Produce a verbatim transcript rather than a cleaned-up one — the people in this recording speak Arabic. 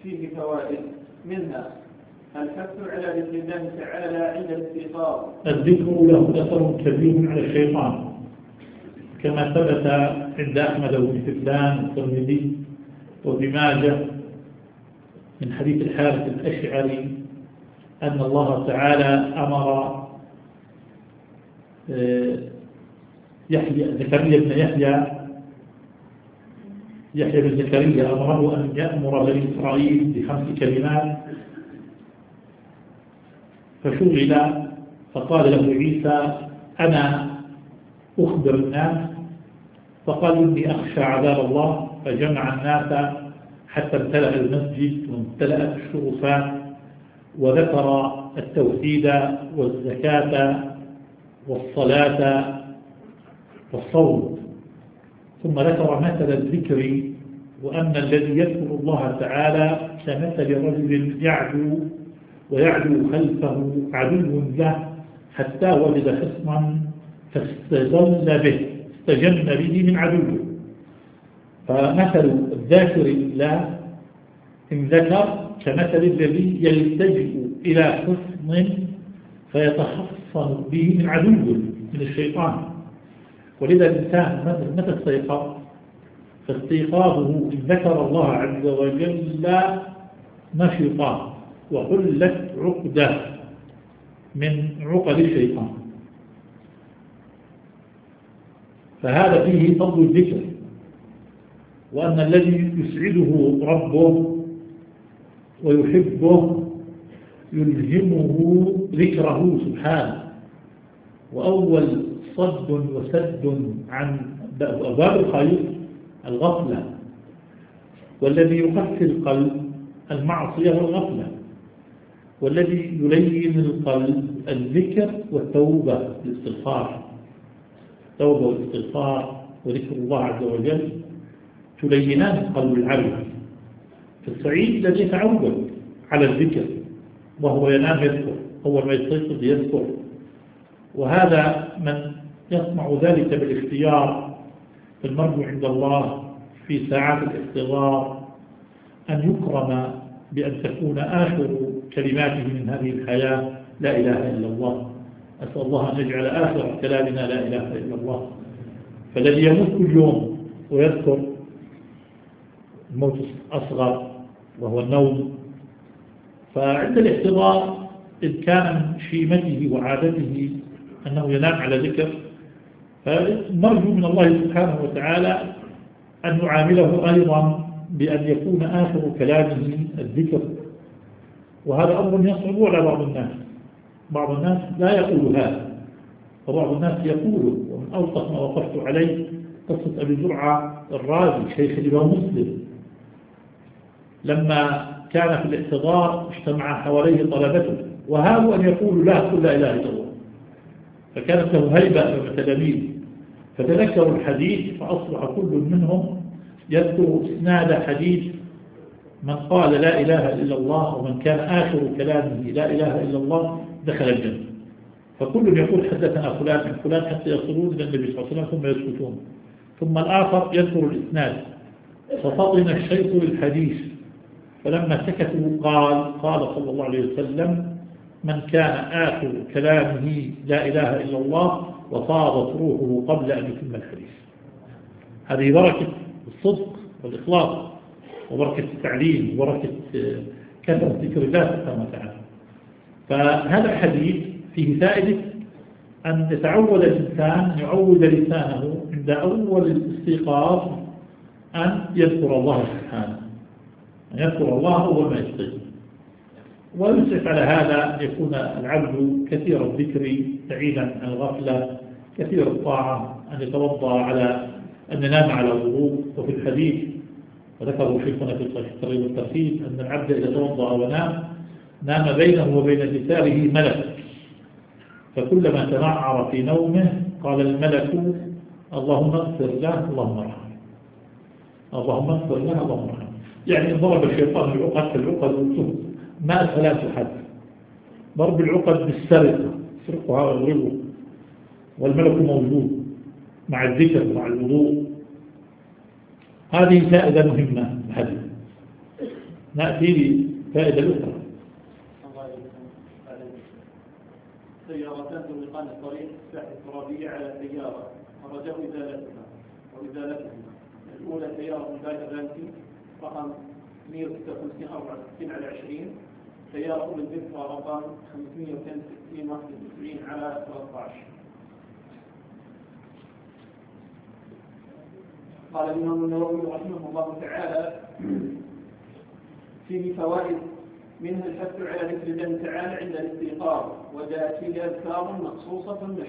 فيه فوائد، منها الحث على ذكر الله تعالى عند الاستيقاظ. الذكر له أثر كبير على الشيطان كما ثبت عند أحمد بن حبان والترمذي وابن ماجه من حديث الحارث الأشعري أن الله تعالى أمر يحيى زكريا بن يحيى يحيى بن زكريا أمره أن يأمر بني إسرائيل بخمس كلمات فشغل، فقال له عيسى أنا أخبر الناس، فقال إني أخشى عذاب الله، فجمع الناس حتى امتلأ المسجد وامتلأت الشرفات، وذكر التوحيد والزكاة والصلاة والصوم، ثم ذكر مثل الذكر وأن الذي يذكر الله تعالى كمثل رجل يعدو ويعدو خلفه عدو له حتى وجد حصنا فاستظل به استجن به من عدوه. فمثل الذاكر الله إن ذكر كمثل الذي يلتجئ إلى حصن فيتحصن به من عدوه من الشيطان. ولذا الإنسان متى استيقظ فاستيقاظه إن ذكر الله عز وجل نشطا وحلت عقدة من عقد الشيطان. فهذا فيه فضل الذكر، وأن الذي يسعده ربه ويحبه يلهمه ذكره سبحانه. وأول صد وسد عن أبواب الخير الغفلة، والذي يقسي القلب المعصية والغفلة، والذي يلين القلب الذكر والتوبة الاستغفار. التوبة والاستغفار وذكر الله عز وجل تلينان قلب العبد. فالسعيد الذي يتعود على الذكر وهو ينام يذكر، أول ما يستيقظ يذكر، وهذا من يصنع ذلك بالاختيار. فالمرء عند الله في ساعات الاحتضار أن يكرم بأن تكون آخر كلماته من هذه الحياة لا إله إلا الله. أسأل الله أن يجعل آخر كلامنا لا إله إلا الله. فالذي يموت كل يوم ويذكر الموت الأصغر وهو النوم، فعند الاحتضار إذ كان من شيمته وعادته أنه ينام على ذكر، فنرجو من الله سبحانه وتعالى أن نعامله أيضا بأن يكون آخر كلامه الذكر. وهذا أمر يصعب على بعض الناس. بعض الناس لا يقول هذا، وبعض الناس يقوله. ومن أوسط ما وقفت عليه قصة أبي زرعة الرازي شيخ الإمام مسلم، لما كان في الاحتضار اجتمع حواليه طلبته وهابوا أن يقولوا لا قل لا إله إلا الله، فكانت له هيبة أمام التلاميذ، فتذكروا الحديث فأصبح كل منهم يذكر إسناد حديث من قال لا إله إلا الله ومن كان آخر كلامه لا إله إلا الله دخل الجنة. فكل يقول حدثنا فلان عن فلان حتى يصلون إلى النبي صلى الله عليه وسلم ثم يسكتون، ثم الآخر يذكر الإسناد، ففطن الشيخ للحديث، فلما سكتوا قال قال صلى الله عليه وسلم من كان آخر كلامه لا إله إلا الله وفاضت روحه قبل أن يتم الحديث. هذه بركة الصدق والإخلاص وبركة التعليم وبركة كثرة ذكر الله سبحانه وتعالى. فهذا الحديث فيه فائدة أن يتعود الإنسان يعود لسانه عند أول الاستيقاظ أن يذكر الله سبحانه، أن يذكر الله أول ما يستيقظ. ويسعف على هذا أن يكون العبد كثير الذكر بعيدا عن الغفلة، كثير الطاعة، أن يتوضأ على أن ينام على الوضوء. وفي الحديث وذكره شيخنا في الترغيب والترهيب أن العبد إذا توضأ ونام نام بينه وبين لسانه ملك، فكلما تنعر في نومه قال الملك اللهم اغفر له اللهم ارحمه، اللهم اغفر له اللهم ارحمه. يعني ضرب الشيطان العقد كالعقد والسهم ما لا تحد. ضرب العقد بالسرقة، سرقها ويضربه، والملك موجود مع الذكر ومع الوضوء. هذه فائدة مهمة الحديث. نأتي بفائدة أخرى. سيارتان تغلقان الطريق الساحة الترابية على سيارة ورجاء إزالتها وإزالتهما. الأولى سيارة داير رانسي رقم مئة وستة وخمسين أربعة وستين على عشرين، سيارة أولى الدفع رقم خمسمئة واثنين وستين واحد وتسعين على ثلاثة عشر. قال الإمام النووي رحمه الله تعالى: فيه فوائد، منها الحث على ذكر الله تعالى عند الاستيقاظ، وجاءت فيه أذكار مخصوصة